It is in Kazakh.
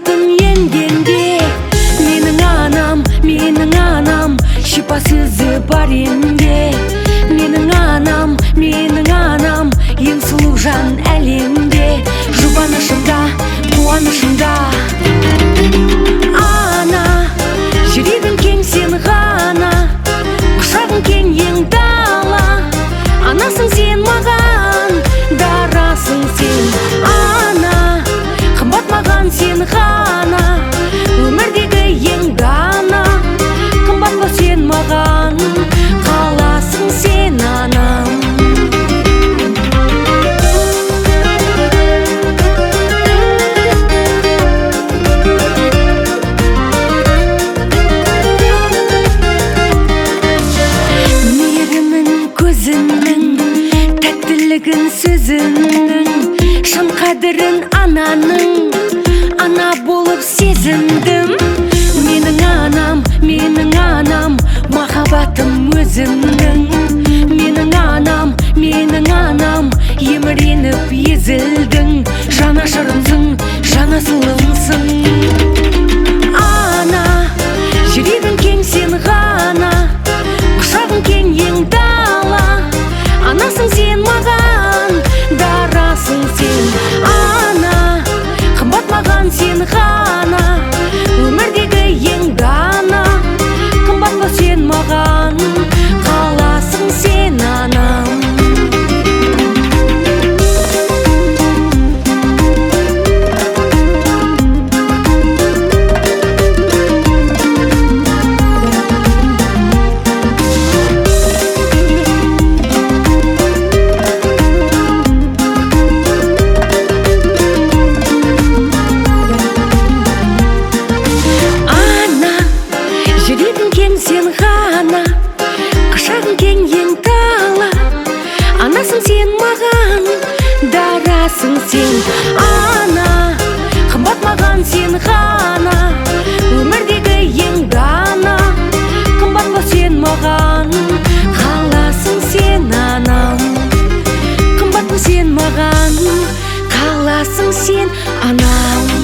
бақытын енгенде, менің анам, шипасызы бар емде. Менің анам, ең сұлу жан әлемде. Жұбанышымда, қуанышымда. Ана, жүрегің кең сен ғана, құшағың кең ең дала. Анасың сен маған, дарасың сен. Ана, қымбат маған сен ғана, өмірдегі ең дана. Қымбат бол сен маған, қаласың сен анам. Мейірімін көзіңнің, тәттілігін сөзіңнің, шын қадірін ананың, ана болып сезіндім. Менің анам, махаббатым өзіңнің. Менің анам, еміреніп езілдің. Жанашырымсың, жанасылымсың. Ана, жүрегің кең сен ғана, құшағың кең ең дала. Анасың сен маған, дарасың сен. Ана, қымбат маған сен ғана, өмірдегі ең дана. Қымбат бол сен маған, қаласың сен анам. Сен ғана, құшағың кең ең дала. Анасың сен маған, дарасың сен. Ана, қымбат маған сен ғана, өмірдегі ең дана. Қымбат бол сен маған, қаласың сен анам. Қымбат бол сен маған, қаласың сен анам.